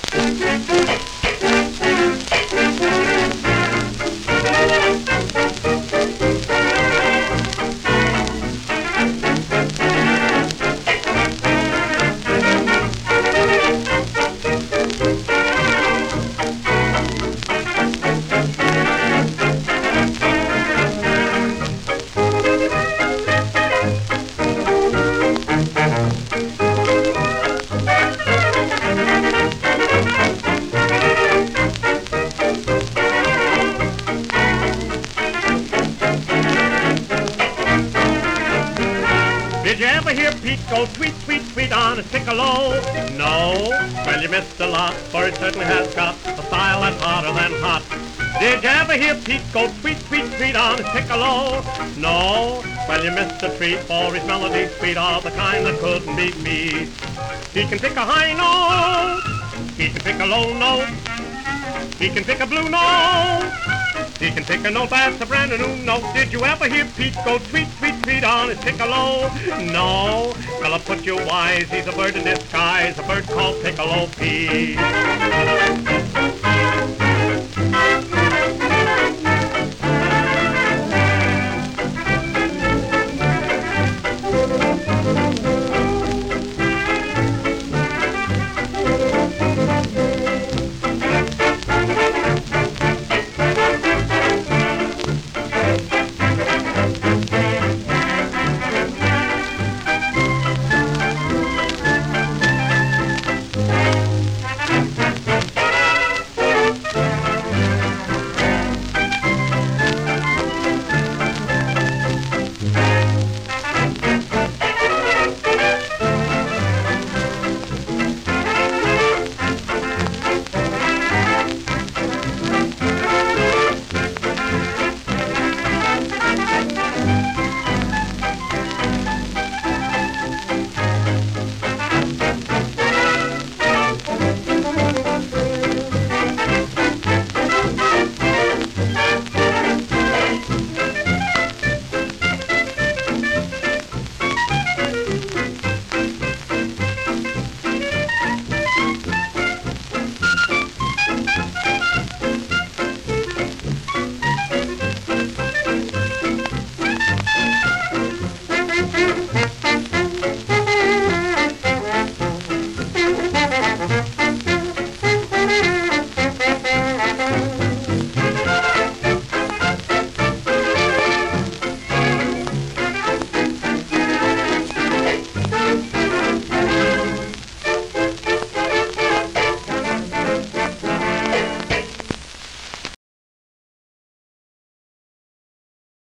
Did you ever hear Pete go tweet, tweet, tweet on his piccolo? No? Well, you missed a lot, for he certainly has got a style that's hotter than hot. Did you ever hear Pete go tweet, tweet, tweet on his piccolo? No? Well, you missed a treat, for his melody's sweet, of the kind that couldn't be beat. He can pick a high note, he can pick a low note, he can pick a blue note, he can pick a note that's a brand new note. Did you ever hear Pete go tweet, tweet, tweet on his piccolo? No? Well, I'll put you wise, he's a bird in disguise, a bird called Piccolo Pete.